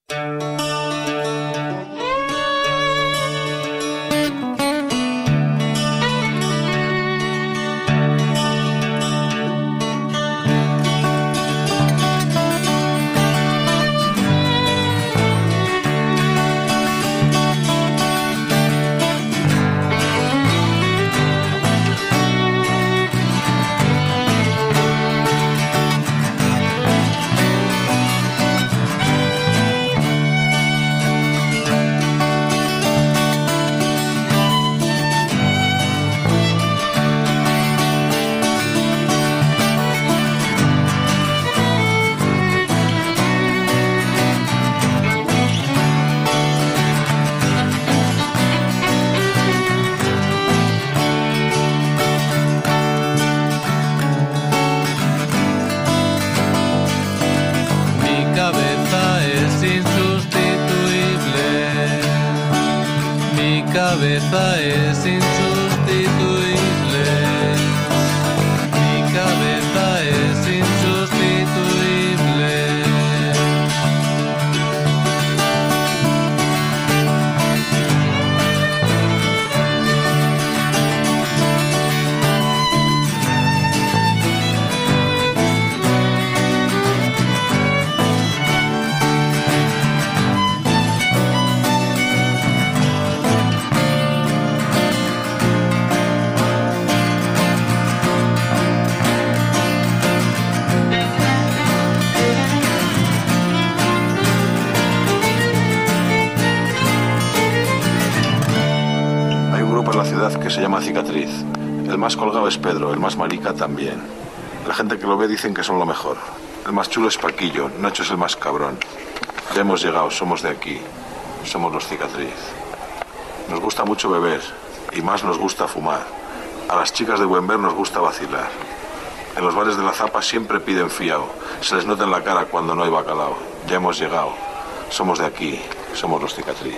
cabeza es insustituible. Mi cabeza es insustituible. Que se llama Cicatriz. El más colgado es Pedro, el más marica también. La gente que lo ve dicen que son lo mejor. El más chulo es Paquillo, Nacho es el más cabrón. Ya hemos llegado, somos de aquí. Somos los Cicatriz. Nos gusta mucho beber y más nos gusta fumar. A las chicas de buen ver nos gusta vacilar. En los bares de la Zapa siempre piden fiao. Se les nota en la cara cuando no hay bacalao. Ya hemos llegado. Somos de aquí. Somos los Cicatriz.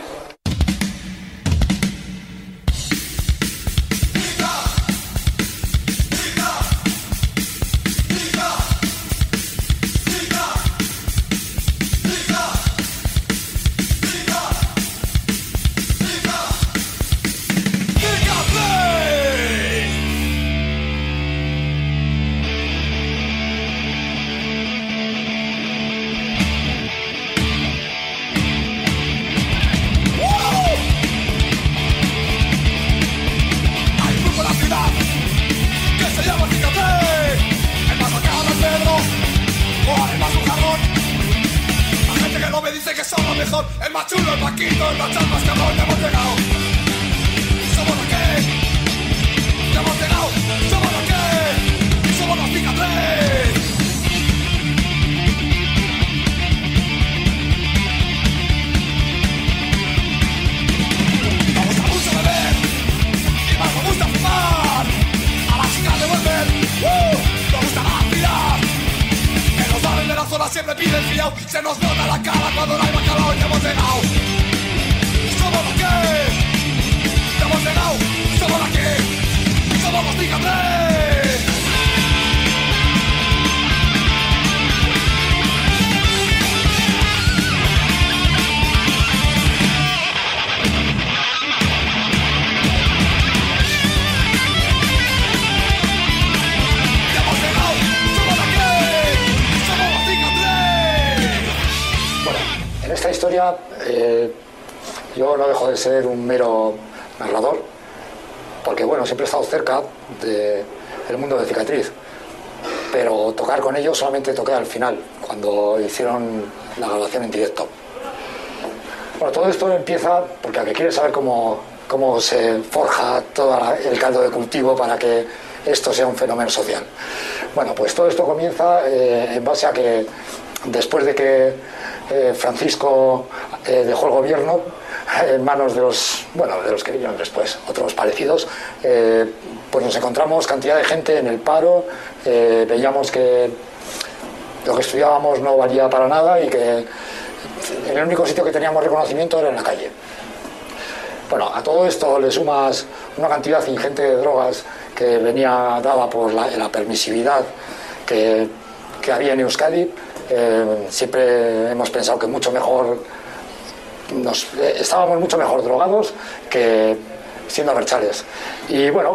Siempre piden fiao, se nos nota la cara cuando no hay bacalao. Ya hemos llegado, somos los que ya hemos llegado, somos los que somos los Cicatriz. Esta historia, yo no dejo de ser un mero narrador, porque bueno, siempre he estado cerca del mundo de Cicatriz, pero tocar con ellos solamente toqué al final, cuando hicieron la grabación en directo. Bueno, todo esto empieza porque al que quiere saber cómo se forja todo el caldo de cultivo para que esto sea un fenómeno social. Bueno, pues todo esto comienza en base a que después de que Francisco dejó el gobierno en manos de los que vinieron después, otros parecidos, pues nos encontramos cantidad de gente en el paro, veíamos que lo que estudiábamos no valía para nada y que el único sitio que teníamos reconocimiento era en la calle. Bueno, a todo esto le sumas una cantidad ingente de drogas que venía dada por la permisividad que había en Euskadi. siempre hemos pensado que mucho mejor estábamos mucho mejor drogados que siendo abertzales. Y bueno,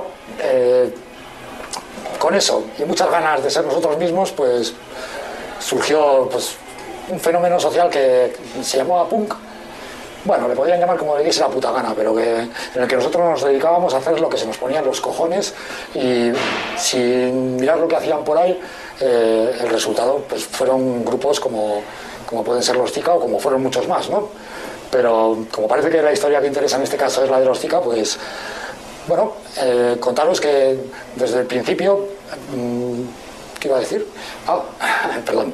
con eso y muchas ganas de ser nosotros mismos, pues surgió pues un fenómeno social que se llamaba punk. Bueno, le podrían llamar como le diese la puta gana, pero en el que nosotros nos dedicábamos a hacer lo que se nos ponía en los cojones y sin mirar lo que hacían por ahí, el resultado pues fueron grupos como pueden ser los Zika o como fueron muchos más, ¿no? Pero como parece que la historia que interesa en este caso es la de los Zika, pues bueno, contaros que desde el principio... ¿qué iba a decir? Perdón.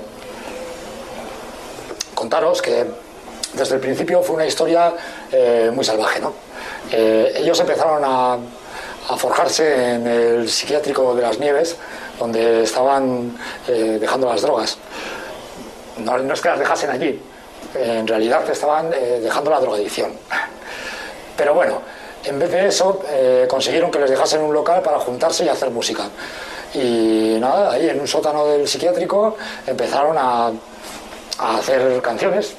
Contaros que desde el principio fue una historia muy salvaje, ¿no? Ellos empezaron a forjarse en el psiquiátrico de Las Nieves, donde estaban dejando las drogas. No es que las dejasen allí, en realidad estaban dejando la drogadicción. Pero bueno, en vez de eso consiguieron que les dejasen un local para juntarse y hacer música. Y nada, ahí en un sótano del psiquiátrico empezaron a hacer canciones.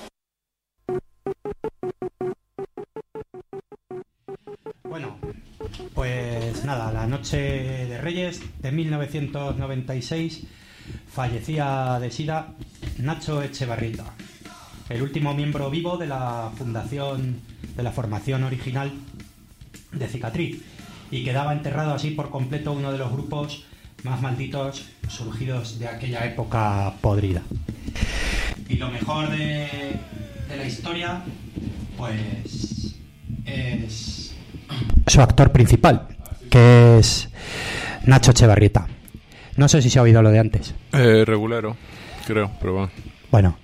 Bueno, pues nada, la noche de Reyes de 1996 fallecía de SIDA Nacho Etxebarrieta, el último miembro vivo de la fundación, de la formación original de Cicatriz, y quedaba enterrado así por completo uno de los grupos más malditos surgidos de aquella época podrida. Y lo mejor de la historia, pues, es su actor principal, que es Nacho Etxebarrieta. No sé si se ha oído lo de antes. Regulero, creo, pero bueno. Bueno,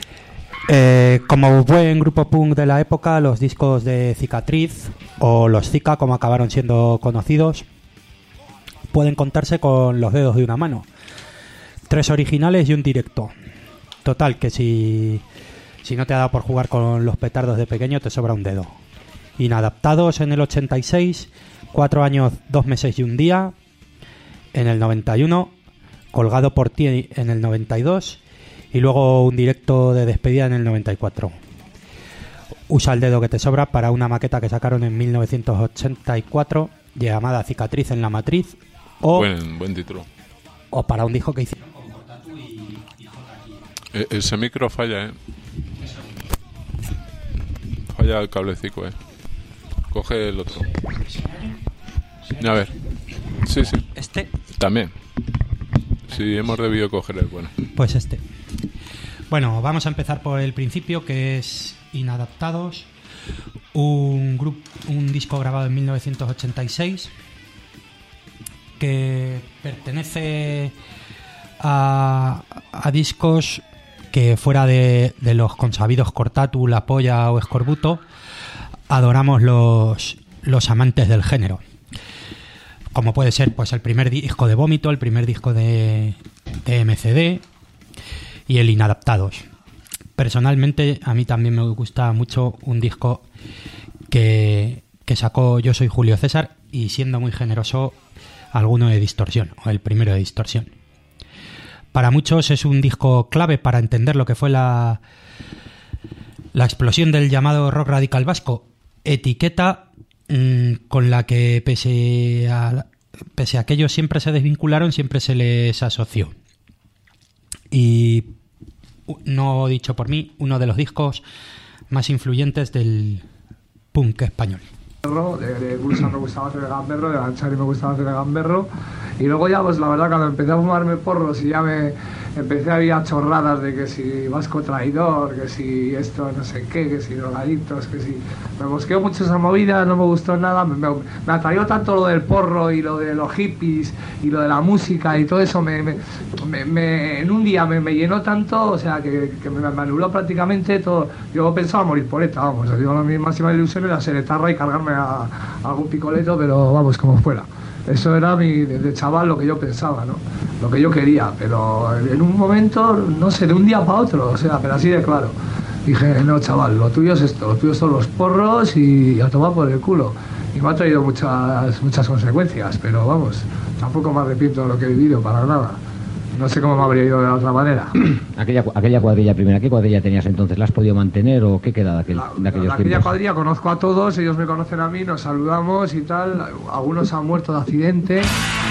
como buen grupo punk de la época, los discos de Cicatriz, o los Zika, como acabaron siendo conocidos, pueden contarse con los dedos de una mano. 3 originales y un directo. Total, que si no te ha dado por jugar con los petardos de pequeño, te sobra un dedo. Inadaptados en el 86, 4 años, 2 meses y un día en el 91, Colgado por ti en el 92 y luego un directo de despedida en el 94. Usa el dedo que te sobra para una maqueta que sacaron en 1984 llamada Cicatriz en la Matriz, o buen título. O para un disco que hicieron con Cortatu y ese micro falla, falla el cablecito, coge el otro. A ver, sí. ¿Este? También. Sí, hemos debido coger el bueno. Pues este. Bueno, vamos a empezar por el principio, que es Inadaptados, un disco grabado en 1986 que pertenece a discos que, fuera de los consabidos Cortatu, La Polla o Escorbuto, adoramos los amantes del género, como puede ser pues el primer disco de Vómito, el primer disco de MCD y el Inadaptados. Personalmente a mí también me gusta mucho un disco que sacó Yo Soy Julio César, y siendo muy generoso, alguno de Distorsión, o el primero de Distorsión. Para muchos es un disco clave para entender lo que fue la explosión del llamado rock radical vasco, etiqueta con la que pese a que ellos siempre se desvincularon, siempre se les asoció. Y, no dicho por mí, uno de los discos más influyentes del punk español. De Gulsan me gustaba hacer el gamberro, de Lanchari me gustaba hacer el gamberro, y luego ya pues la verdad cuando empecé a fumarme porros y ya me empecé a ver chorradas de que si vasco traidor, que si esto no sé qué, que si drogaditos, que si... Me mosqueó mucho esa movida, no me gustó nada, me atrayó tanto lo del porro y lo de los hippies y lo de la música y todo eso, en un día me llenó tanto, o sea que me anuló prácticamente todo. Yo pensaba morir por ETA, vamos, yo mi máxima ilusión era ser etarra y cargarme a algún picoleto, pero vamos, como fuera. Eso era de chaval lo que yo pensaba, ¿no? Lo que yo quería, pero en un momento, no sé, de un día para otro, o sea, pero así de claro. Dije, no, chaval, lo tuyo es esto, lo tuyo son los porros y a tomar por el culo. Y me ha traído muchas consecuencias, pero vamos, tampoco me arrepiento de lo que he vivido, para nada. no sé cómo me habría ido de la otra manera. Aquella cuadrilla primera, ¿qué cuadrilla tenías entonces? ¿La has podido mantener o qué queda de aquellos Aquella tiempos? cuadrilla conozco a todos, ellos me conocen a mí, nos saludamos y tal. Algunos han muerto de accidente.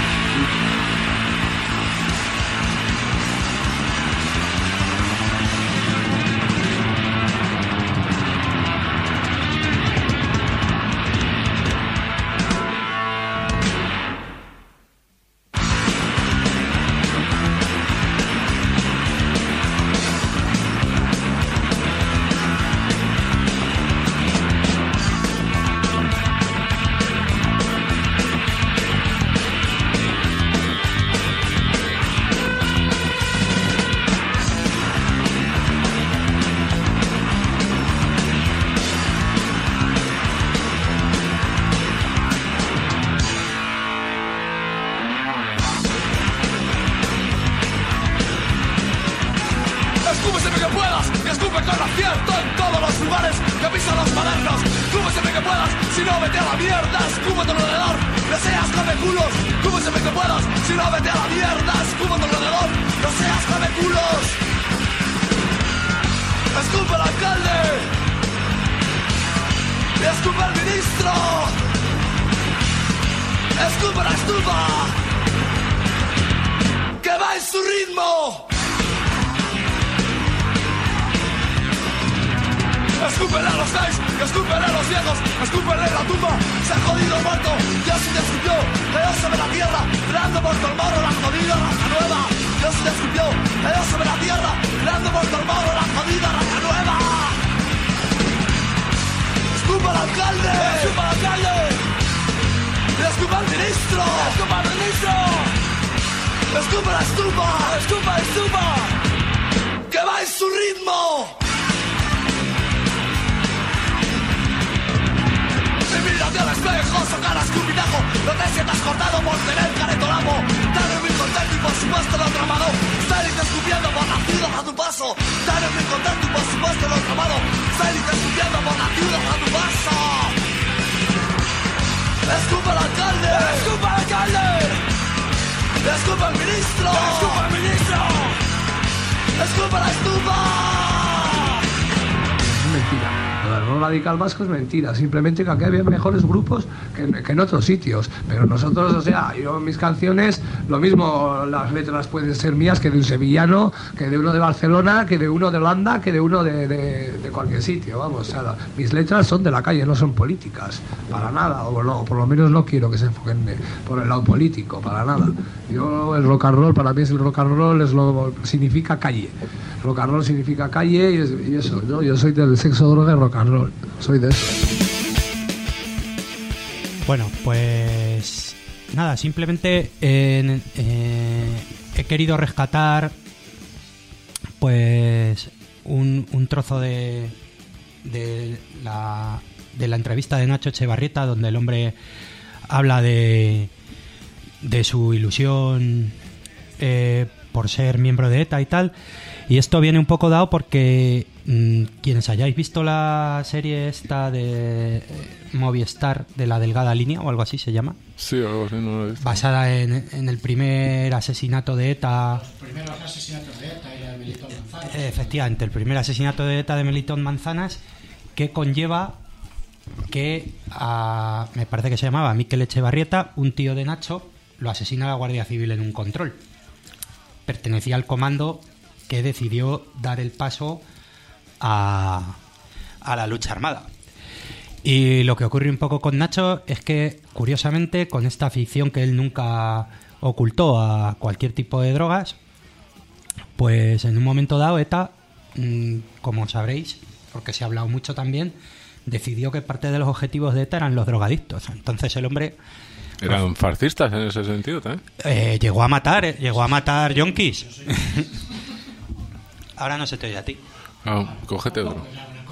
Vasco es mentira, simplemente que aquí había mejores grupos que en otros sitios, pero nosotros, o sea, yo en mis canciones lo mismo, las letras pueden ser mías que de un sevillano, que de uno de Barcelona, que de uno de Holanda, que de uno de cualquier sitio, vamos, o sea, mis letras son de la calle, no son políticas, para nada, o no, por lo menos no quiero que se enfoquen por el lado político, para nada. Yo, el rock and roll, para mí es el rock and roll, significa calle. Rock and roll significa calle y eso, ¿no? Yo soy del sexo, droga y rock and roll. Soy de eso. Bueno, pues nada, simplemente he querido rescatar pues un trozo de la entrevista de Nacho Echevarrieta, donde el hombre habla de su ilusión por ser miembro de ETA y tal. Y esto viene un poco dado porque quienes hayáis visto la serie esta de Movistar, de La Delgada Línea o algo así se llama. Sí, algo así, no lo he visto. Basada en el primer asesinato de ETA. Los primeros asesinatos de ETA y de Melitón Manzanas. Efectivamente, el primer asesinato de ETA de Melitón Manzanas, que conlleva que me parece que se llamaba Mikel Echevarrieta, un tío de Nacho, lo asesina la Guardia Civil en un control. Pertenecía al comando que decidió dar el paso a la lucha armada. Y lo que ocurre un poco con Nacho es que, curiosamente, con esta afición que él nunca ocultó a cualquier tipo de drogas, pues en un momento dado ETA, como sabréis, porque se ha hablado mucho también, decidió que parte de los objetivos de ETA eran los drogadictos. Entonces el hombre... ¿Eran fascistas en ese sentido también? Llegó a matar yonkis. Ahora no se te oye a ti. Cógete otro.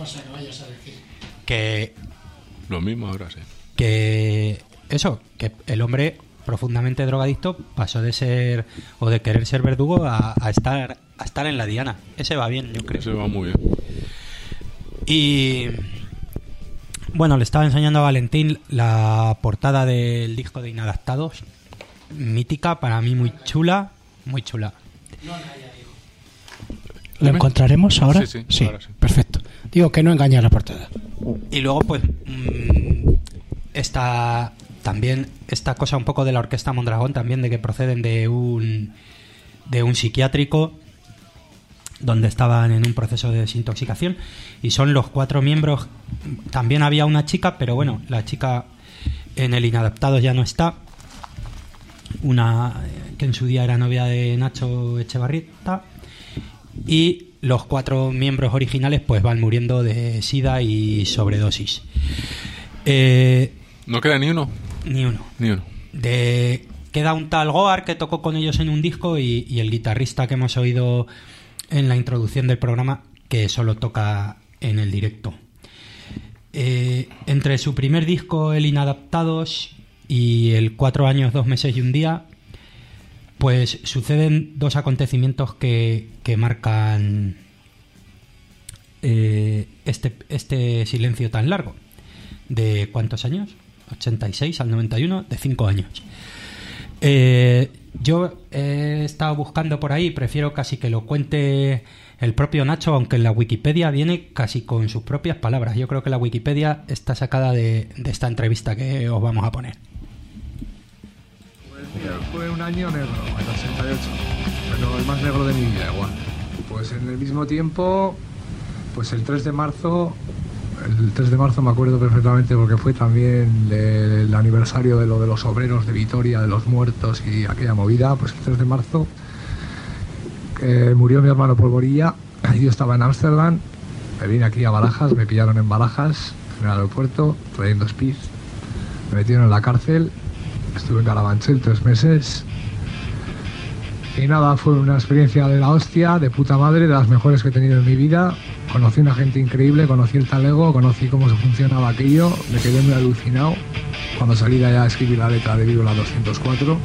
Que... Lo mismo ahora sí. Que que el hombre profundamente drogadicto pasó de ser o de querer ser verdugo a estar en la diana. Ese va bien, yo creo. Ese va muy bien. Y bueno, le estaba enseñando a Valentín la portada del disco de Inadaptados, mítica, para mí muy chula, muy chula. ¿Lo encontraremos ahora? Sí, ahora sí. Perfecto. Digo que no engaña la portada. Y luego, pues, esta cosa un poco de la Orquesta Mondragón también, de que proceden de un psiquiátrico donde estaban en un proceso de desintoxicación, y son los 4 miembros. También había una chica, pero bueno, la chica en el Inadaptados ya no está, una que en su día era novia de Nacho Echevarrieta, y los 4 miembros originales pues van muriendo de sida y sobredosis. ¿No queda ni uno? Ni uno. Queda un tal Goar que tocó con ellos en un disco, y el guitarrista que hemos oído en la introducción del programa, que solo toca en el directo. Entre su primer disco, el Inadaptados, y el 4 años, 2 meses y un día, pues suceden 2 acontecimientos que marcan este silencio tan largo. ¿De cuántos años? 86 al 91, de 5 años. Yo he estado buscando por ahí, prefiero casi que lo cuente el propio Nacho, aunque en la Wikipedia viene casi con sus propias palabras. Yo creo que la Wikipedia está sacada de esta entrevista que os vamos a poner. Fue un año negro, el 88, bueno, el más negro de mi vida igual. Pues en el mismo tiempo, pues el 3 de marzo me acuerdo perfectamente, porque fue también el aniversario de lo de los obreros de Vitoria, de los muertos y aquella movida. Pues el 3 de marzo murió mi hermano Polvorilla, yo estaba en Ámsterdam, me vine aquí a Barajas, me pillaron en Barajas, en el aeropuerto, trayendo speed, me metieron en la cárcel, estuve en Carabanchel 3 meses. Y nada, fue una experiencia de la hostia, de puta madre, de las mejores que he tenido en mi vida. Conocí una gente increíble, conocí el talego, conocí cómo se funcionaba aquello, me quedé muy alucinado. Cuando salí de allá escribí la letra de Víbola 204.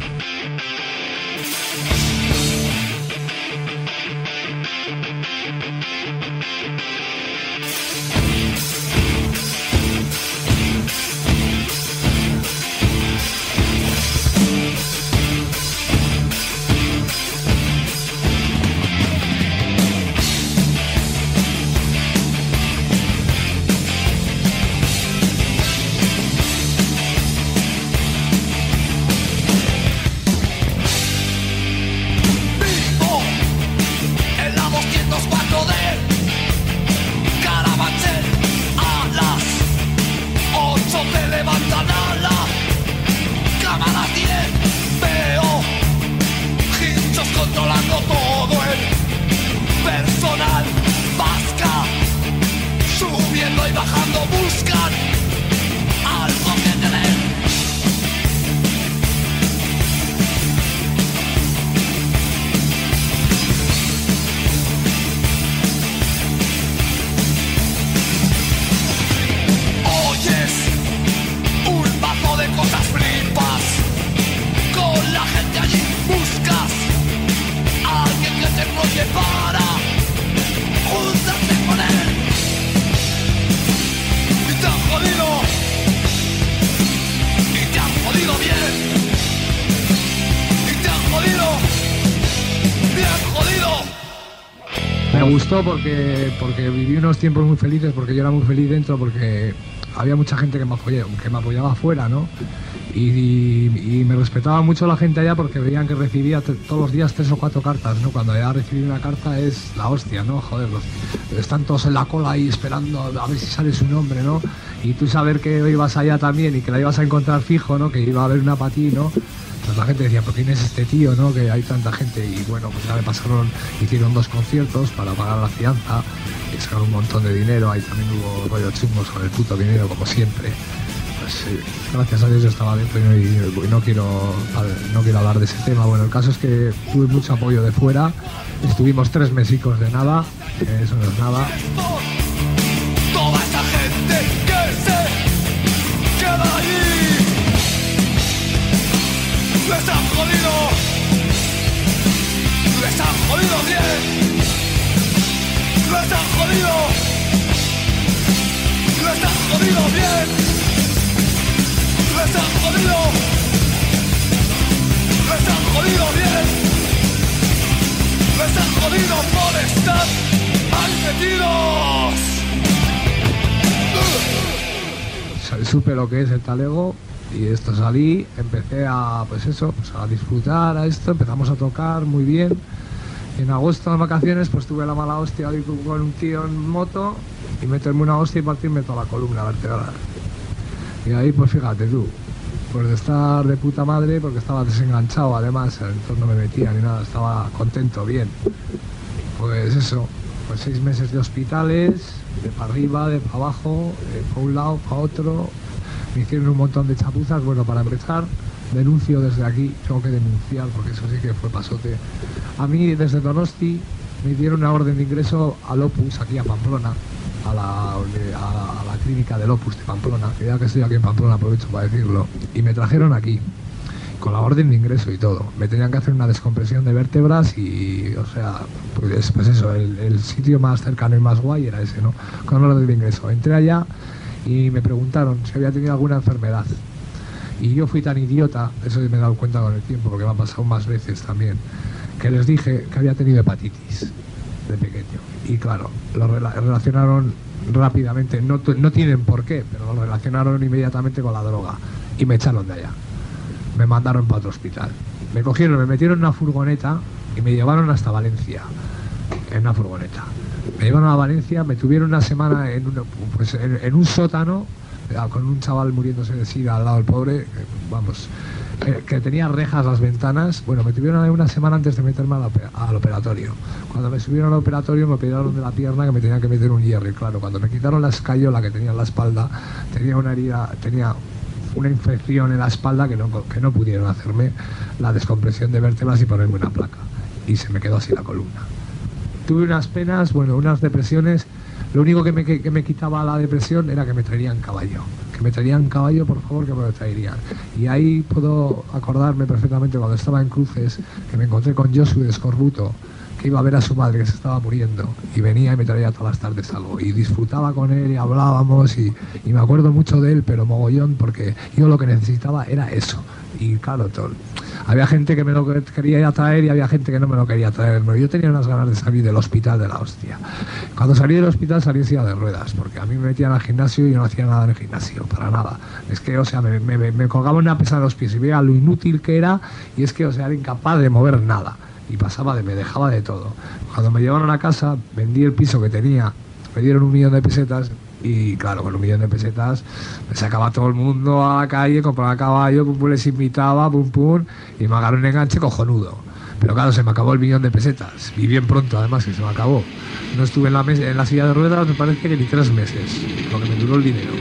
Me gustó porque viví unos tiempos muy felices, porque yo era muy feliz dentro, porque había mucha gente que me apoyaba afuera, ¿no? Y me respetaba mucho la gente allá, porque veían que recibía todos los días 3 o 4 cartas, ¿no? Cuando ya recibí una carta es la hostia, ¿no? Joder, están todos en la cola ahí esperando a ver si sale su nombre, ¿no? Y tú saber que ibas allá también y que la ibas a encontrar fijo, ¿no? Que iba a haber una para ti, ¿no? Pues la gente decía, ¿pero quién es este tío, no? Que hay tanta gente. Y bueno, pues ya me pasaron, hicieron 2 conciertos para pagar la fianza, y sacaron un montón de dinero. Ahí también hubo rollo chungos con el puto dinero, como siempre. Pues gracias a Dios yo estaba dentro y no quiero hablar de ese tema. Bueno, el caso es que tuve mucho apoyo de fuera. Estuvimos 3 mesicos de nada, eso no es nada. Toda esta gente que se queda allí, les han jodido bien, les han jodido bien, les han jodido bien, Están jodidos por estar mal metidos. Supe lo que es el talego y esto salí, empecé a a disfrutar a esto, empezamos a tocar muy bien. En agosto, en vacaciones, pues tuve la mala hostia de ir con un tío en moto y meterme una hostia y partirme toda la columna vertebral. Y ahí, pues fíjate tú, pues de estar de puta madre, porque estaba desenganchado, además, entonces no me metía ni nada, estaba contento, bien. Pues eso, pues 6 meses de hospitales, de para arriba, de para abajo, para un lado, para otro. Me hicieron un montón de chapuzas. Bueno, para empezar, denuncio desde aquí, tengo que denunciar, porque eso sí que fue pasote. A mí, desde Donosti, me dieron una orden de ingreso al Opus, aquí a Pamplona, a la clínica del Opus de Pamplona, que ya que estoy aquí en Pamplona aprovecho para decirlo, y me trajeron aquí, con la orden de ingreso y todo. Me tenían que hacer una descompresión de vértebras y, o sea, pues eso, el sitio más cercano y más guay era ese, ¿no? Con orden de ingreso. Entré allá y me preguntaron si había tenido alguna enfermedad. Y yo fui tan idiota, eso me he dado cuenta con el tiempo, porque me ha pasado más veces también, que les dije que había tenido hepatitis de pequeño. Y claro, lo relacionaron rápidamente, no tienen por qué, pero lo relacionaron inmediatamente con la droga y me echaron de allá. Me mandaron para otro hospital. Me cogieron, me metieron en una furgoneta y me llevaron hasta Valencia, en una furgoneta. Me llevaron a Valencia, me tuvieron una semana en un sótano, con un chaval muriéndose de sida al lado del pobre, vamos, que tenía rejas las ventanas. Bueno, me tuvieron ahí una semana antes de meterme al operatorio. Cuando me subieron al operatorio me operaron de la pierna, que me tenían que meter un hierro. Y claro, cuando me quitaron la escayola que tenía en la espalda, tenía una herida, tenía una infección en la espalda que no pudieron hacerme la descompresión de vértebras y ponerme una placa. Y se me quedó así la columna. Tuve unas penas, unas depresiones. Lo único que me quitaba la depresión era que me traerían caballo. Que me traerían caballo, por favor, que me lo traerían. Y ahí puedo acordarme perfectamente cuando estaba en Cruces, que me encontré con Josué de Escorbuto, que iba a ver a su madre que se estaba muriendo. Y venía y me traía todas las tardes algo. Y disfrutaba con él y hablábamos y me acuerdo mucho de él, pero mogollón, porque yo lo que necesitaba era eso. Y claro, había gente que me lo quería traer y había gente que no me lo quería traer. Pero yo tenía unas ganas de salir del hospital de la hostia. Cuando salí del hospital salí en silla de ruedas, porque a mí me metían al gimnasio y yo no hacía nada en el gimnasio, para nada. Es que, o sea, me colgaba una pesa de los pies y veía lo inútil que era, y es que, o sea, era incapaz de mover nada. Y me dejaba de todo. Cuando me llevaron a casa, vendí el piso que tenía, me dieron 1 millón de pesetas. Y claro, con 1 millón de pesetas me sacaba todo el mundo a la calle, compraba caballo, pum, pum, les invitaba, pum, pum, y me agarró un enganche cojonudo. Pero claro, se me acabó el 1 millón de pesetas. Y bien pronto, además, que se me acabó. No estuve en la silla de ruedas, me parece que ni 3 meses, lo que me duró el dinero.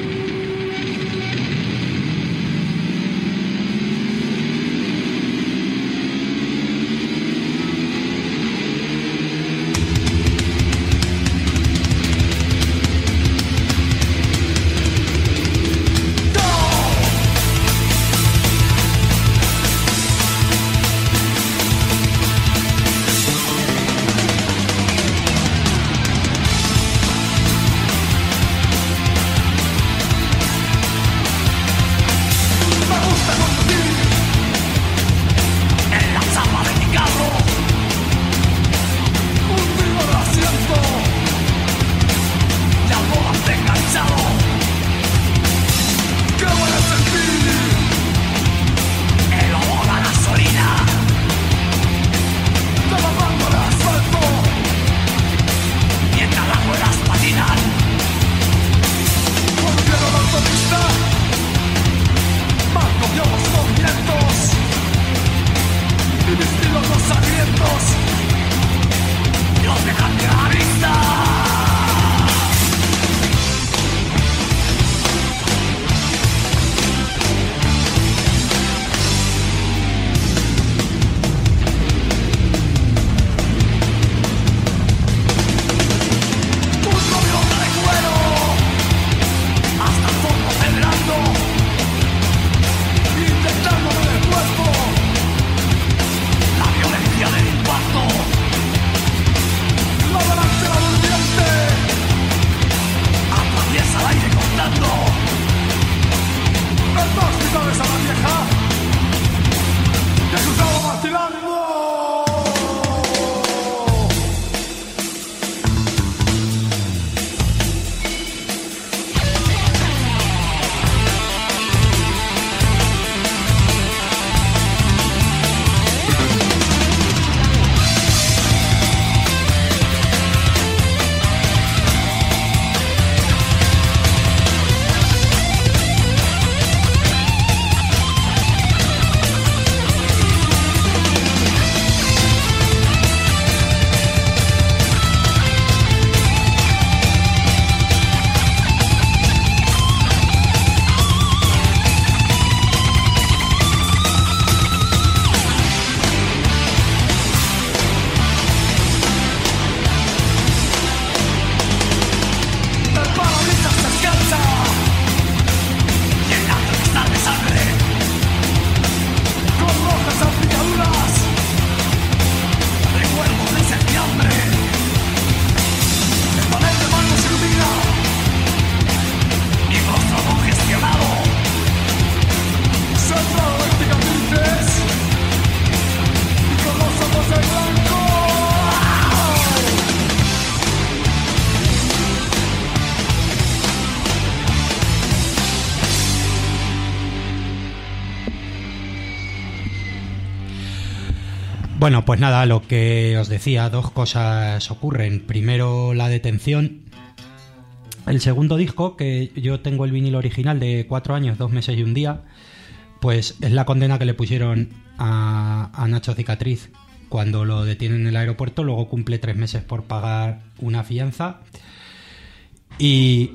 Bueno, pues nada, lo que os decía, dos cosas ocurren. Primero, la detención. El segundo disco, que yo tengo el vinilo original de 4 años, 2 meses y un día, pues es la condena que le pusieron a Nacho Cicatriz cuando lo detienen en el aeropuerto. Luego cumple 3 meses por pagar una fianza. Y...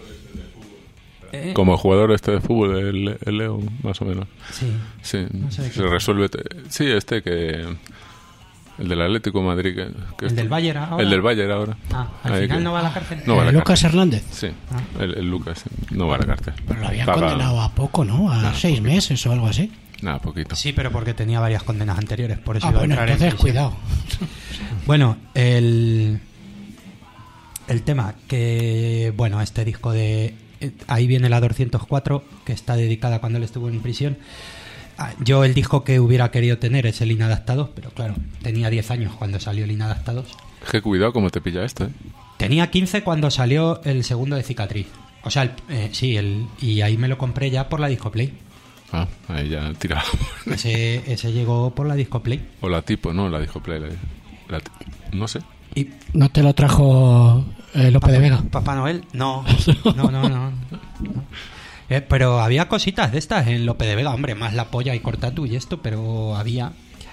Como jugador de fútbol, el Leo, más o menos. Sí, no sé se resuelve. Sí, que... El del Atlético de Madrid. ¿El del Bayern ahora? El del Bayern ahora. ¿Al final no va a la cárcel? No va a la Lucas cárcel. Hernández. Sí, el Lucas no va a la cárcel. Pero lo habían condenado a poco, ¿no? A 6 meses o algo así. Nada, poquito. Sí, pero porque tenía varias condenas anteriores, por eso iba a bueno, entrar en entonces prisión. cuidado. Bueno, el tema que, bueno, este disco de... Ahí viene la 204, que está dedicada cuando él estuvo en prisión. Yo el disco que hubiera querido tener es el Inadaptados, pero claro, tenía 10 años cuando salió el Inadaptados. Que cuidado cómo te pilla esto, ¿eh? Tenía 15 cuando salió el segundo de Cicatriz. O sea, y ahí me lo compré ya por la Discoplay. Ahí ya tiraba. Ese llegó por la Discoplay. O la tipo, ¿no? La Discoplay. No sé. Y ¿no te lo trajo Lope de Vega? ¿Papá Noel? No. Pero había cositas de estas en Lope de Vega, hombre, más la polla y Cortatu y esto, pero había.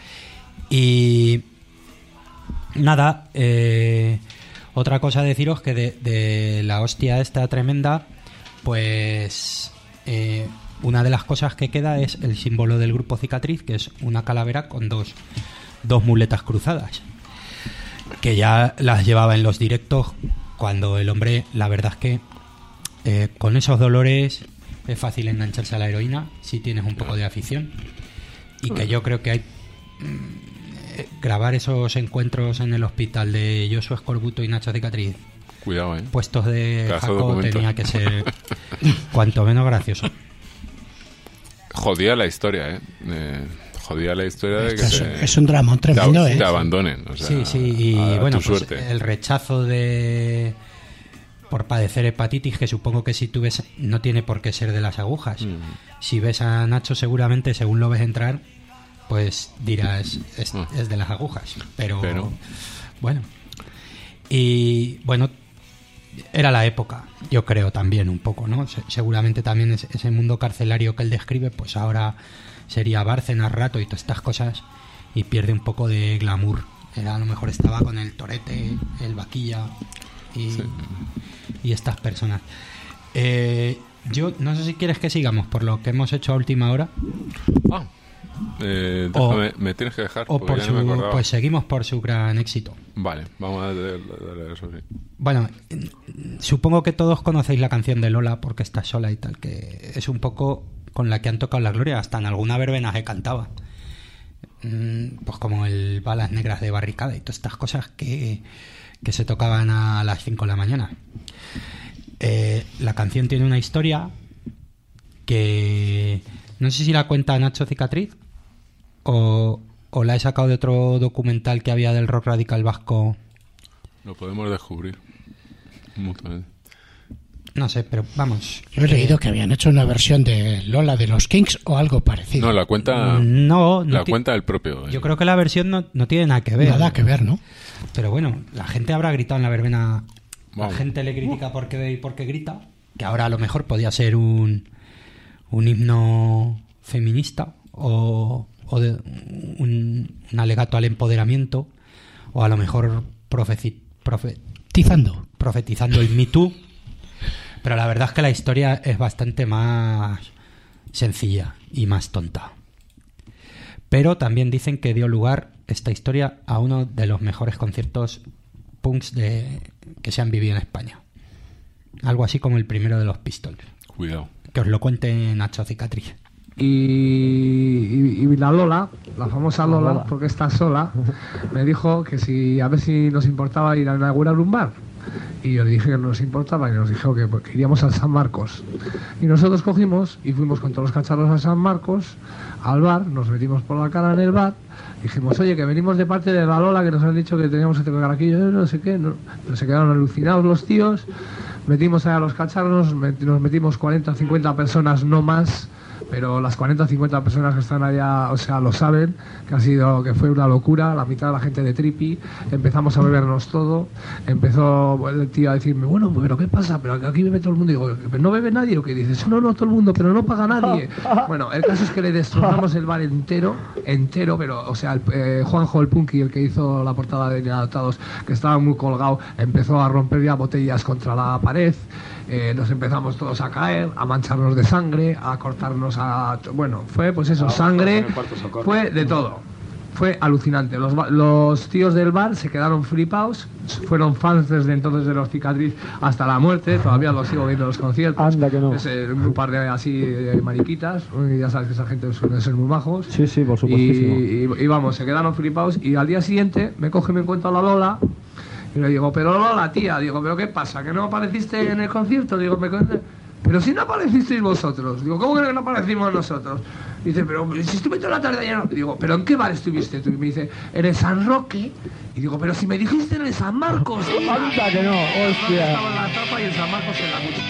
Y nada, otra cosa deciros que de la hostia esta tremenda, pues una de las cosas que queda es el símbolo del grupo Cicatriz, que es una calavera con dos muletas cruzadas, que ya las llevaba en los directos cuando el hombre, la verdad es que con esos dolores es fácil engancharse a la heroína si tienes un poco de afición, y que yo creo que hay grabar esos encuentros en el hospital de Josué Escorbuto y Nacho Cicatriz, cuidado, puestos de Jaco, tenía que ser cuanto menos gracioso. Jodía la historia, jodía la historia de que es un drama tremendo, te abandonen, o sea, sí, y bueno, pues suerte. El rechazo por padecer hepatitis, que supongo que si tú ves, no tiene por qué ser de las agujas. Si ves a Nacho, seguramente, según lo ves entrar, pues dirás, es de las agujas. Pero bueno. Y bueno, era la época, yo creo también un poco, ¿no? Seguramente también ese mundo carcelario que él describe, pues ahora sería Bárcenas, Rato y todas estas cosas, y pierde un poco de glamour. A lo mejor estaba con el Torete, el Vaquilla y estas personas. Yo no sé si quieres que sigamos por lo que hemos hecho a última hora. Déjame, me tienes que dejar. O por ya no me acordaba. pues seguimos por su gran éxito. Vale, vamos a darle eso, sí. Bueno, supongo que todos conocéis la canción de Lola, porque está sola y tal, que es un poco con la que han tocado la gloria. Hasta en alguna verbena se cantaba, pues como el Balas Negras de Barricada y todas estas cosas que se tocaban a las 5 de la mañana. La canción tiene una historia que no sé si la cuenta Nacho Cicatriz o la he sacado de otro documental que había del rock radical vasco. Lo podemos descubrir mutuamente. No sé, pero vamos. Yo he leído que habían hecho una versión de Lola de los Kings o algo parecido. No, la cuenta. No cuenta el propio. Yo creo que la versión no tiene nada que ver. Nada que ver, ¿no? Pero bueno, la gente habrá gritado en la verbena. La gente le critica porque grita. Que ahora a lo mejor podía ser un himno feminista o de un alegato al empoderamiento, o a lo mejor profetizando el Me Too. Pero la verdad es que la historia es bastante más sencilla y más tonta. Pero también dicen que dio lugar esta historia a uno de los mejores conciertos punks que se han vivido en España. Algo así como el primero de los Pistols. Cuidado. Que os lo cuente Nacho Cicatriz. Y la Lola, la famosa Lola, porque está sola, me dijo que a ver si nos importaba ir a inaugurar un bar. Y yo le dije que no nos importaba, y nos dijo que iríamos al San Marcos. Y nosotros cogimos y fuimos con todos los cacharros a San Marcos, al bar, nos metimos por la cara en el bar, dijimos, oye, que venimos de parte de la Lola, que nos han dicho que teníamos que tocar aquí, no sé qué, se quedaron alucinados los tíos, metimos a los cacharros, nos metimos 40 o 50 personas, no más, pero las 40 o 50 personas que están allá, o sea, lo saben, que fue una locura. La mitad de la gente de Tripi, empezamos a bebernos todo, empezó el tío a decirme, bueno, pero ¿qué pasa? Pero aquí bebe todo el mundo. Y digo, ¿no bebe nadie? ¿O qué dices? No, todo el mundo, pero no paga nadie. Bueno, el caso es que le destrozamos el bar entero, pero, o sea, Juanjo el Punky, el que hizo la portada de Inadaptados, que estaba muy colgado, empezó a romper ya botellas contra la pared. Nos empezamos todos a caer, a mancharnos de sangre, a cortarnos bueno, fue pues eso, sangre, fue de todo. Fue alucinante. Los tíos del bar se quedaron flipados, fueron fans desde entonces de los Cicatriz hasta la muerte, todavía los sigo viendo en los conciertos. Anda que no. Un par de así mariquitas, ya sabes que esa gente suele ser muy majos. Sí, por supuestísimo. Y vamos, se quedaron flipados y al día siguiente me encuentro a la Lola. Y le digo, pero Lola, tía, ¿pero qué pasa? ¿Que no apareciste en el concierto? Digo, pero si no aparecisteis vosotros. Digo, ¿cómo que no aparecimos nosotros? Dice, pero si estuve toda la tarde allá. Digo, ¿pero en qué bar estuviste tú? Y me dice, en el San Roque. Y digo, pero si me dijiste en el San Marcos. Anda que no, hostia. Estaba en la tapa y el San Marcos en la música.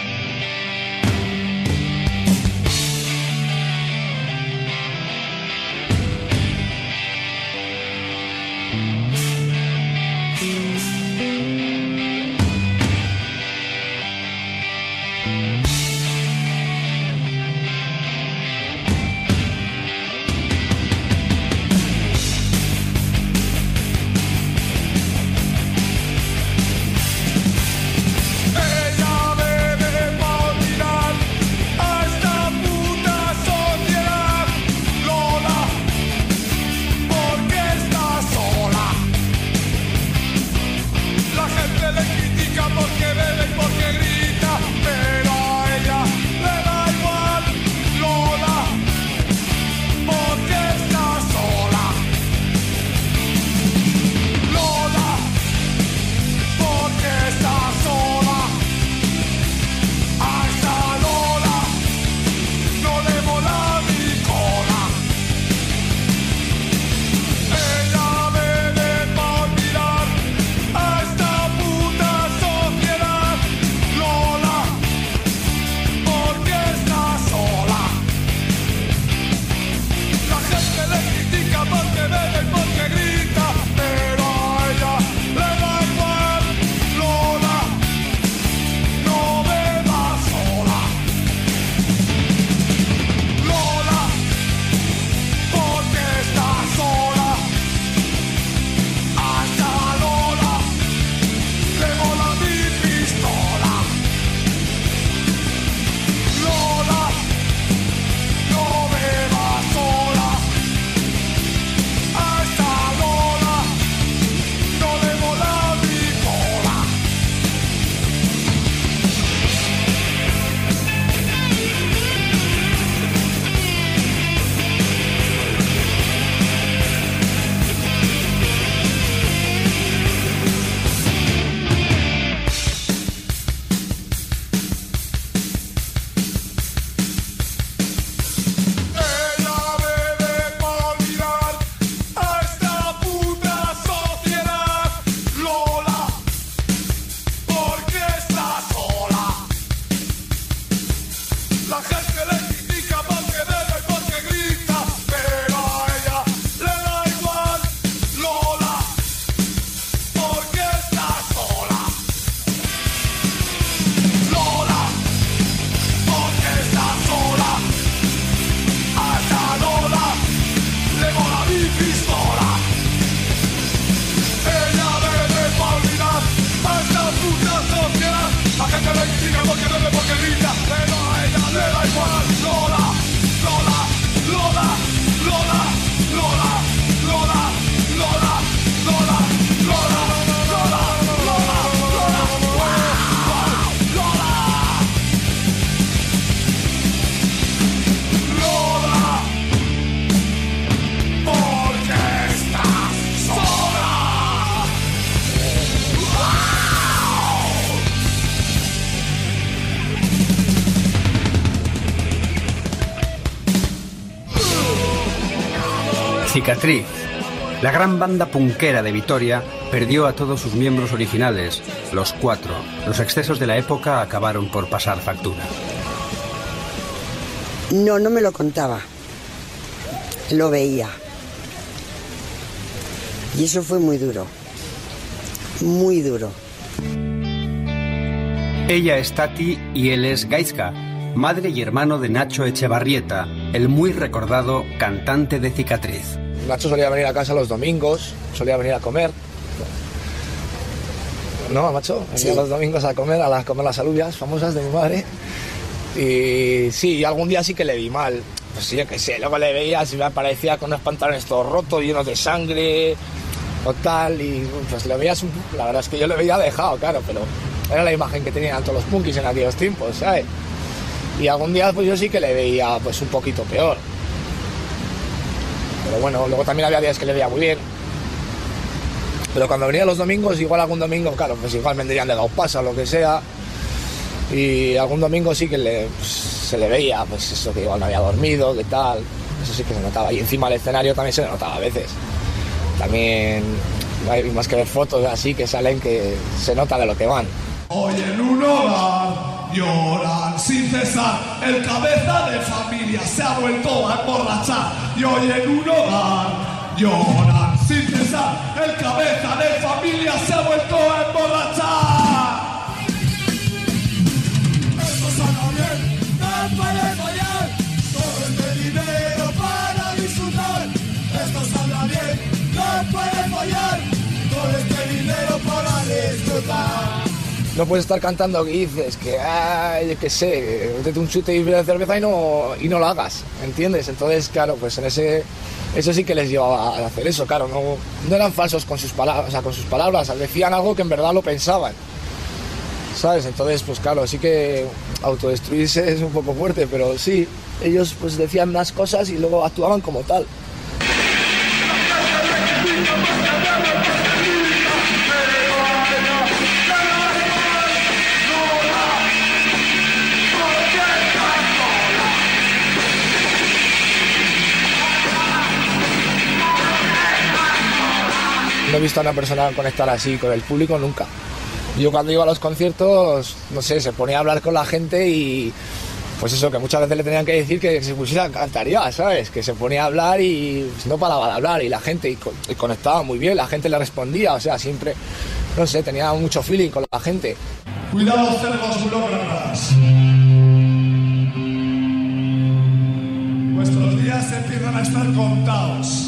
Cicatriz. La gran banda punkera de Vitoria perdió a todos sus miembros originales, los 4. Los excesos de la época acabaron por pasar factura. No, no me lo contaba. Lo veía. Y eso fue muy duro. Muy duro. Ella es Tati y él es Gaizka, madre y hermano de Nacho Echevarrieta, el muy recordado cantante de Cicatriz. Nacho solía venir a casa los domingos, solía venir a comer. ¿No, Nacho? Venía los domingos a comer las alubias famosas de mi madre. Y sí, algún día sí que le vi mal. Pues sí, yo qué sé, luego le veía, si me aparecía con unos pantalones todos rotos, llenos de sangre o tal, y pues le veías la verdad es que yo le veía dejado, claro, pero era la imagen que tenían todos los punkis en aquellos tiempos, ¿sabes? Y algún día pues yo sí que le veía pues un poquito peor. Pero bueno, luego también había días que le veía muy bien. Pero cuando venía los domingos, igual algún domingo, claro, pues igual vendrían de Gaupasa o lo que sea. Y algún domingo sí que se le veía, pues eso, que igual no había dormido, que tal. Eso sí que se notaba. Y encima el escenario también se le notaba a veces. También hay más que ver fotos así que salen que se nota de lo que van. Hoy en un hogar lloran sin cesar. El cabeza de familia se ha vuelto a emborrachar. Y hoy en un hogar lloran sin cesar. El cabeza de familia se ha vuelto a emborrachar. Esto suena bien, no puede fallar. Todo este dinero para disfrutar. Esto suena bien, no puede fallar. Todo este dinero para disfrutar. No puedes estar cantando que dices que, yo qué sé, métete un chute de cerveza y no lo hagas, ¿entiendes? Entonces, claro, pues eso sí que les llevaba a hacer eso, claro, no eran falsos con sus palabras, decían algo que en verdad lo pensaban, ¿sabes? Entonces, pues claro, sí que autodestruirse es un poco fuerte, pero sí, ellos pues decían unas cosas y luego actuaban como tal. No he visto a una persona conectar así con el público nunca. Yo cuando iba a los conciertos, no sé, se ponía a hablar con la gente y pues eso, que muchas veces le tenían que decir que se pusiera a cantar ya, ¿sabes? Que se ponía a hablar y pues, no paraba de hablar y la gente y conectaba muy bien, la gente le respondía, o sea, siempre, no sé, tenía mucho feeling con la gente. Cuidado, cerdos burócratas. Vuestros días empiezan a estar contados.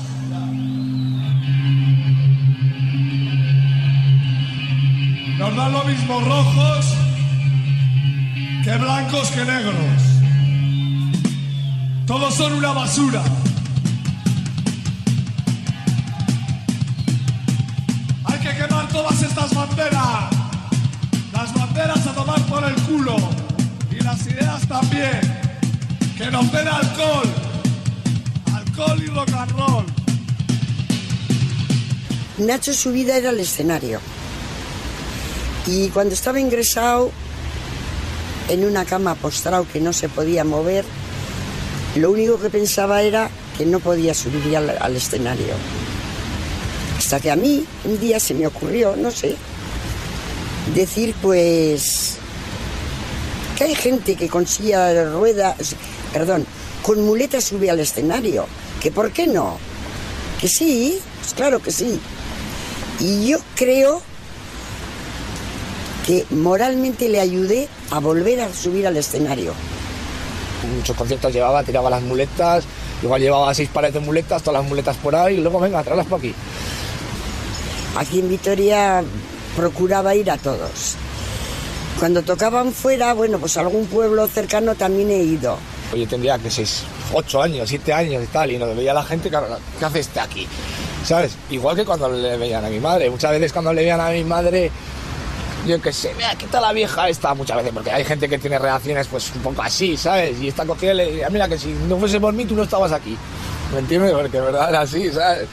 Nos dan lo mismo rojos que blancos que negros. Todos son una basura. Hay que quemar todas estas banderas. Las banderas a tomar por el culo. Y las ideas también. Que nos den alcohol. Alcohol y rock and roll. Nacho, su vida era el escenario. Y cuando estaba ingresado en una cama postrado que no se podía mover, lo único que pensaba era que no podía subir al escenario. Hasta que a mí un día se me ocurrió, no sé, decir pues que hay gente que con silla de ruedas, con muletas sube al escenario, que por qué no, que sí, pues claro que sí. Y yo creo que moralmente le ayudé a volver a subir al escenario. Muchos conciertos tiraba las muletas, igual llevaba 6 pares de muletas, todas las muletas por ahí, y luego venga, tráelas por aquí. Aquí en Vitoria procuraba ir a todos. Cuando tocaban fuera, bueno, pues a algún pueblo cercano también he ido. Yo tendría que 8 años, 7 años y tal, y nos veía la gente, claro, ¿qué hace este aquí? ¿Sabes? Igual que cuando le veían a mi madre. Muchas veces cuando le veían a mi madre, yo qué sé, mira, ¿qué tal la vieja esta? Muchas veces, porque hay gente que tiene reacciones pues un poco así, ¿sabes? Y esta cogida le decía, mira, que si no fuese por mí tú no estabas aquí. ¿Me entiendes? Porque de verdad era así, ¿sabes?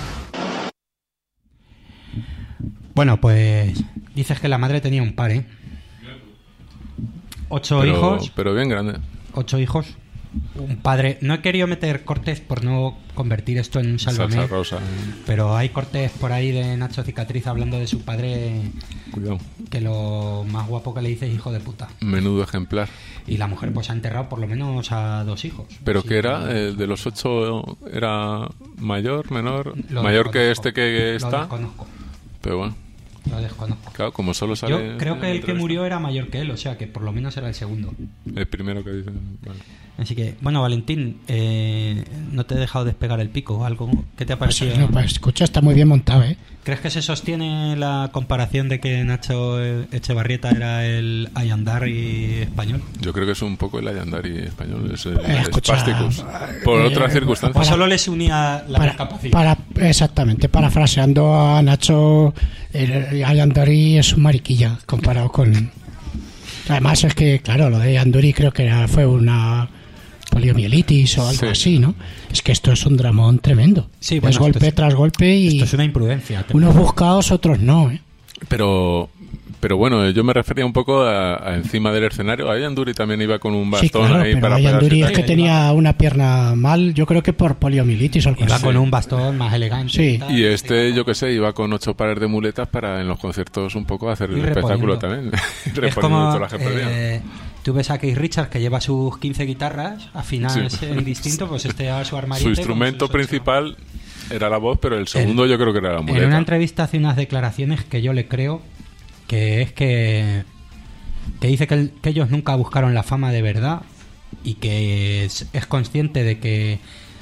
Bueno, pues dices que la madre tenía un par, ¿eh? 8 hijos. Pero bien grande. 8 hijos. un padre... No he querido meter cortes por no convertir esto en un Sálvame, Salsa rosa. pero hay cortes por ahí de Nacho Cicatriz hablando de su padre. Cuidado. Que lo más guapo que le dice es hijo de puta. Menudo ejemplar. Y la mujer pues ha enterrado por lo menos a 2 hijos. ¿Pero sí, que era? ¿De los 8 era mayor, menor? Lo ¿Mayor que desconozco. este que está? Lo desconozco. Pero bueno. Lo desconozco. Claro, como solo sale... Yo creo que el que murió era mayor que él, o sea que por lo menos era el segundo. El primero que dice... Vale. Así que, bueno, Valentín, no te he dejado despegar el pico. ¿Algo? ¿Qué te ha parecido? Pues, no, pues, escucha, está muy bien montado, ¿eh? ¿Crees que se sostiene la comparación de que Nacho Echevarrieta era el Ayandari español? Yo creo que es un poco el Ayandari español, es el escucha, Spasticus. Por otras circunstancias. Pues solo les unía la discapacidad. Exactamente, parafraseando a Nacho, el Ayandari es un mariquilla comparado con... Además es que, claro, lo de Ayanduri creo que fue una poliomielitis o algo así, ¿no? Es que esto es un dramón tremendo. Sí, bueno, es golpe tras golpe y... Esto es una imprudencia. Unos buscados, otros no, ¿eh? Pero bueno, yo me refería un poco a encima del escenario. Ayanduri también iba con un bastón, sí, claro, ahí pero para Ayanduri es que iba. tenía una pierna mal, yo creo que por poliomielitis o algo Iba así. con un bastón más elegante. Sí. Y este, yo qué sé, iba con 8 pares de muletas para en los conciertos un poco hacer el espectáculo también. Es como tú ves a Keith Richards que lleva sus 15 guitarras afinadas en distinto, pues este lleva su armario. Su instrumento principal era la voz, pero el segundo yo creo que era la muleta. En una entrevista hace unas declaraciones que yo le creo, que es que dice que ellos nunca buscaron la fama de verdad y que es consciente de que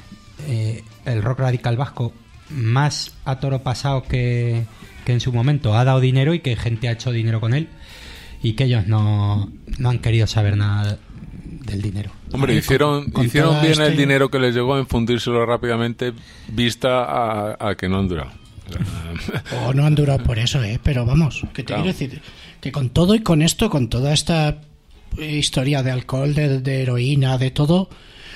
el rock radical vasco, más a toro pasado que en su momento, ha dado dinero y que gente ha hecho dinero con él y que ellos no han querido saber nada del dinero. Hombre, hicieron bien el dinero que les llegó a infundírselo rápidamente vista a que no han durado. O no han durado por eso, pero vamos, que te quiero decir que con todo y con esto, con toda esta historia de alcohol, de heroína, de todo,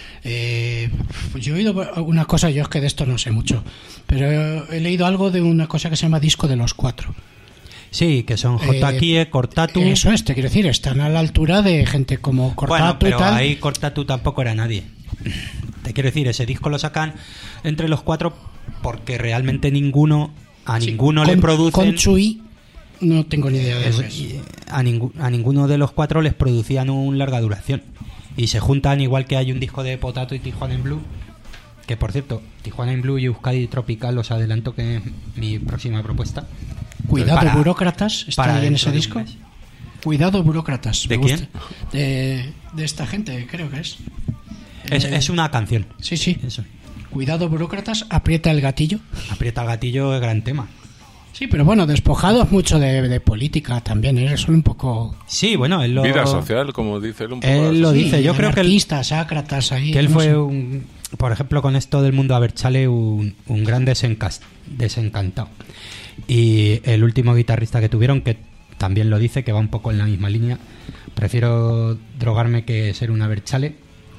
yo he oído una cosa, yo es que de esto no sé mucho, pero he leído algo de una cosa que se llama Disco de los Cuatro. Sí, que son Jotakie, Cortatu. Eso es, te quiero decir, están a la altura de gente como Cortatu. Bueno, pero y tal. ahí Cortatu tampoco era nadie. Te quiero decir, ese disco lo sacan entre los 4 porque realmente ninguno le producen. Con Chuy no tengo ni idea de eso. A ninguno de los 4 les producían un larga duración. Y se juntan igual que hay un disco de Potato y Tijuana in Blue. Que por cierto, Tijuana in Blue y Euskadi Tropical os adelanto que es mi próxima propuesta. Cuidado, burócratas, ¿está ahí en ese disco? Cuidado, burócratas. ¿De quién? De esta gente, creo que es. Es una canción. Sí. Eso. Cuidado, burócratas, aprieta el gatillo. Aprieta el gatillo es gran tema. Sí, pero bueno, despojados mucho de política también, son un poco... Sí, bueno, él lo... Vida social, como dice él un poco. Él lo dice, yo creo que ácratas ahí. Que él fue por ejemplo, con esto del mundo Abertzale, un gran desencantado. Y el último guitarrista que tuvieron, que también lo dice, que va un poco en la misma línea, prefiero drogarme que ser un Abertzale.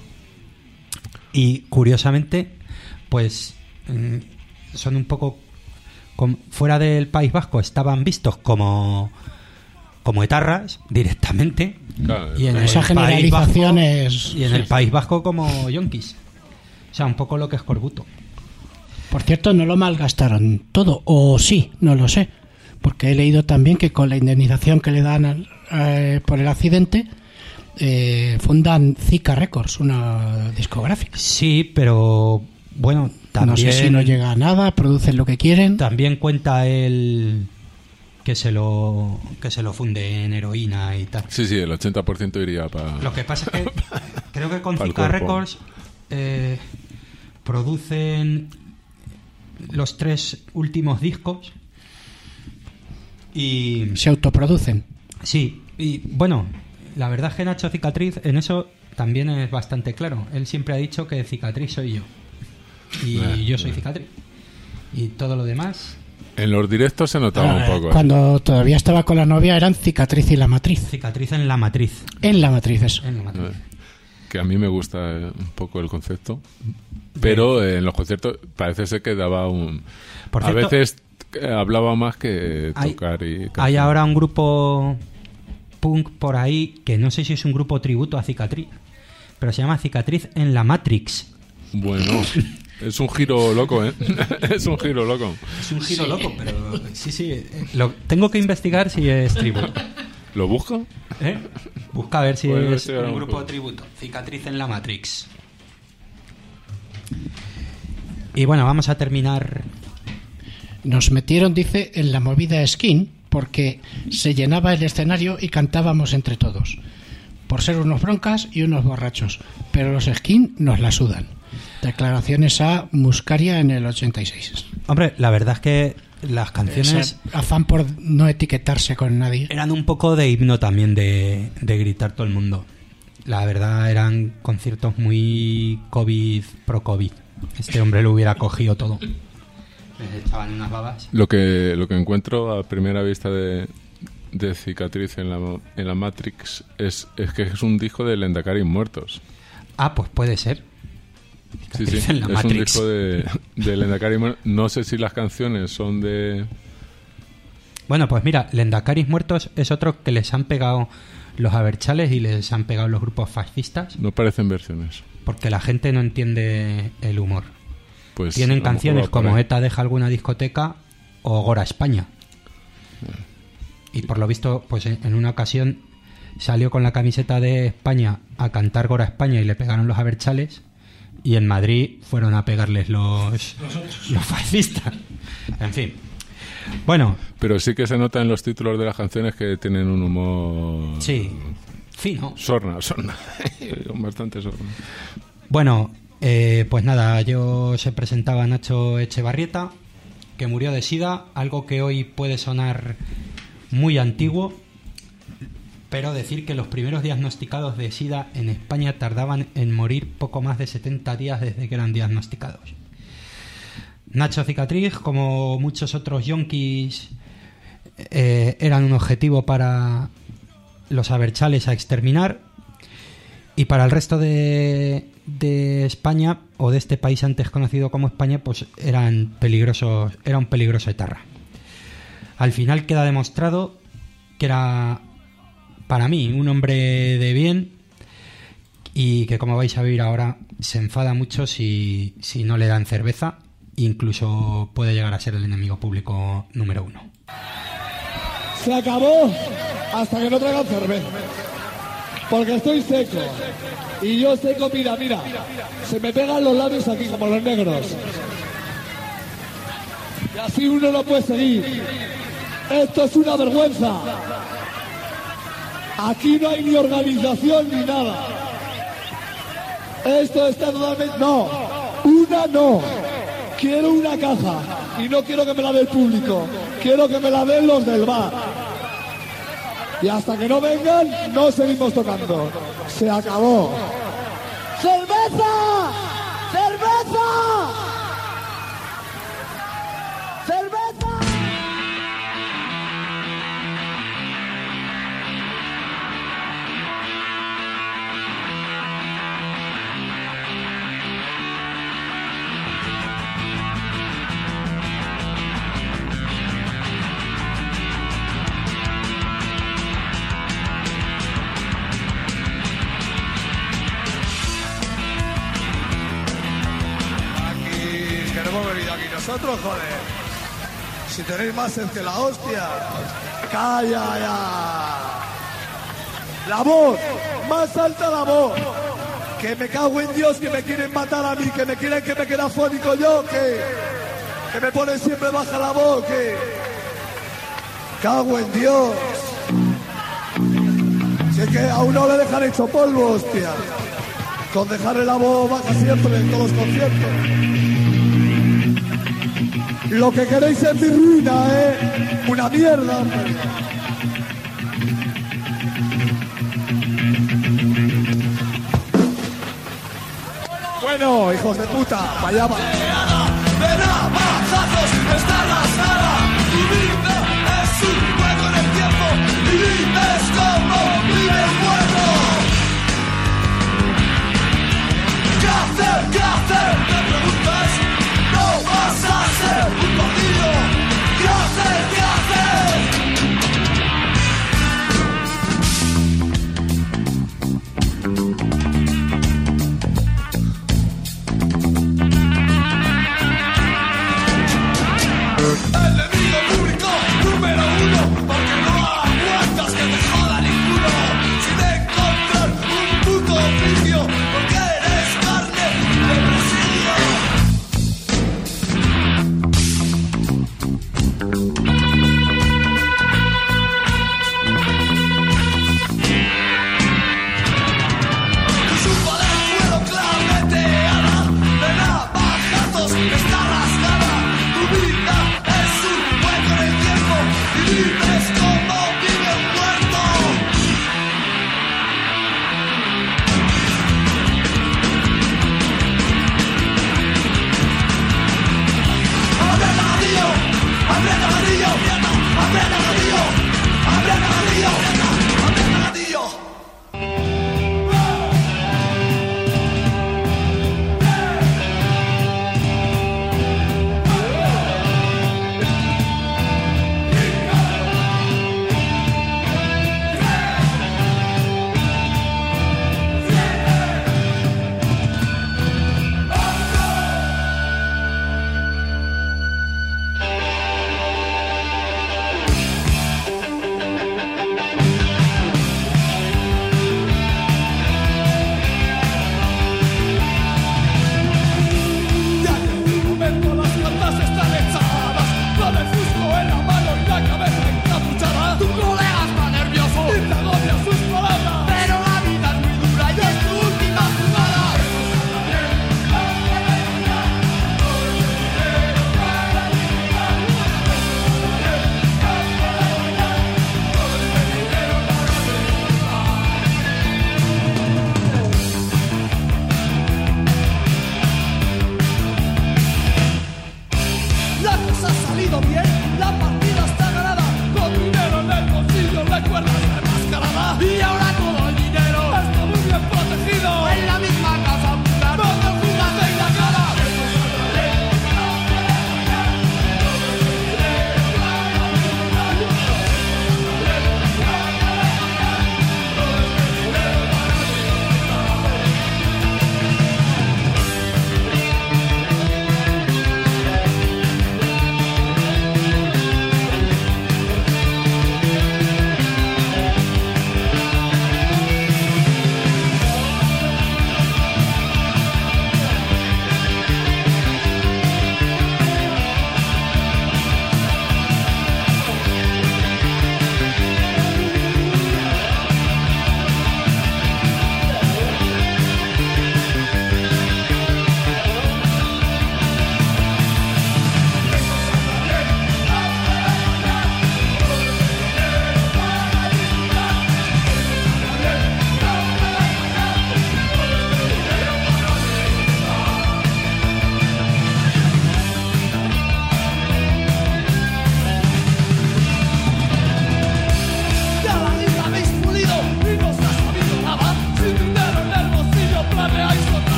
Y curiosamente, pues son un poco fuera del País Vasco, estaban vistos como etarras directamente. Claro, y en esa generalización es... Y en el País Vasco como yonkis. O sea, un poco lo que es Corbuto. Por cierto, no lo malgastaron todo, o sí, no lo sé, porque he leído también que con la indemnización que le dan por el accidente, fundan Zika Records, una discográfica. Sí, pero bueno, también... No sé si no llega a nada, producen lo que quieren. También cuenta él que se lo funde en heroína y tal. Sí, el 80% iría para... Lo que pasa es que creo que con Zika Records producen los 3 últimos discos y... Se autoproducen. Sí, y bueno, la verdad es que Nacho Cicatriz en eso también es bastante claro. Él siempre ha dicho que Cicatriz soy yo. Y yo soy Cicatriz. Y todo lo demás... En los directos se notaba un poco. Cuando todavía estaba con la novia eran Cicatriz y La Matriz. Cicatriz en La Matriz. En La Matriz, eso. En La Matriz. Que a mí me gusta un poco el concepto. Pero en los conciertos parece ser que daba un... Por cierto, a veces hablaba más que tocar y cantar. Hay ahora un grupo punk por ahí que no sé si es un grupo tributo a Cicatriz, pero se llama Cicatriz en la Matrix. Bueno, es un giro loco, ¿eh? Es un giro loco. Es un giro loco, pero sí. Tengo que investigar si es tributo. ¿Lo busco? Busca a ver si Puede es ser un un grupo poco. de tributo. Cicatriz en la Matrix. Y bueno, vamos a terminar. Nos metieron, dice, en la movida Skin porque se llenaba el escenario y cantábamos entre todos. Por ser unos broncas y unos borrachos. Pero los Skin nos la sudan. Declaraciones a Muscaria en el 86. Hombre, la verdad es que las canciones... Ese afán por no etiquetarse con nadie. Eran un poco de himno también de gritar todo el mundo. La verdad eran conciertos muy COVID, pro COVID. Este hombre lo hubiera cogido todo. Les echaban unas babas. Lo que encuentro a primera vista de Cicatriz en la Matrix es que es un disco de Lendacaris muertos. Ah, pues puede ser. Sí, en la es Matrix. un disco de Lendacaris muertos. No sé si las canciones son de... Bueno, pues mira, Lendacaris muertos es otro que les han pegado los Abertzales y les han pegado los grupos fascistas. No parecen versiones. Porque la gente no entiende el humor. Pues tienen canciones como ETA deja alguna discoteca o Gora España. Y por lo visto, pues en una ocasión salió con la camiseta de España a cantar Gora España y le pegaron los Abertzales, y en Madrid fueron a pegarles los fascistas. En fin. Bueno. Pero sí que se nota en los títulos de las canciones que tienen un humor... Sí, fino. Sorna. Bastante sorna. Bueno, pues nada, yo se presentaba Nacho Echevarrieta, que murió de SIDA, algo que hoy puede sonar muy antiguo, pero decir que los primeros diagnosticados de SIDA en España tardaban en morir poco más de 70 días desde que eran diagnosticados. Nacho Cicatriz, como muchos otros yonkis, eran un objetivo para los Abertzales a exterminar, y para el resto de España, o de este país antes conocido como España, pues era un peligroso etarra. Al final queda demostrado que era, para mí, un hombre de bien, y que, como vais a ver ahora, se enfada mucho si no le dan cerveza. Incluso puede llegar a ser el enemigo público número 1. Se acabó hasta que no traigan cerveza. Porque estoy seco. Y yo seco, mira, se me pegan los labios aquí como los negros. Y así uno no puede seguir. Esto es una vergüenza. Aquí no hay ni organización ni nada. Esto está totalmente... No, quiero una caja. Y no quiero que me la dé el público. Quiero que me la den los del bar. Y hasta que no vengan, no seguimos tocando. Se acabó. ¡Cerveza! ¡Cerveza! ¡Cerveza! Nosotros, joder, si tenéis más sed que la hostia, calla ya. La voz, más alta la voz. Que me cago en Dios, que me quieren matar a mí, que me quieren que me quede afónico yo, que me ponen siempre baja la voz, que cago en Dios. Si es que a uno le dejan hecho polvo, hostia. Con dejarle la voz baja siempre en todos los conciertos. Lo que queréis es mi ruina, una mierda. Bueno, hijos de puta, vaya.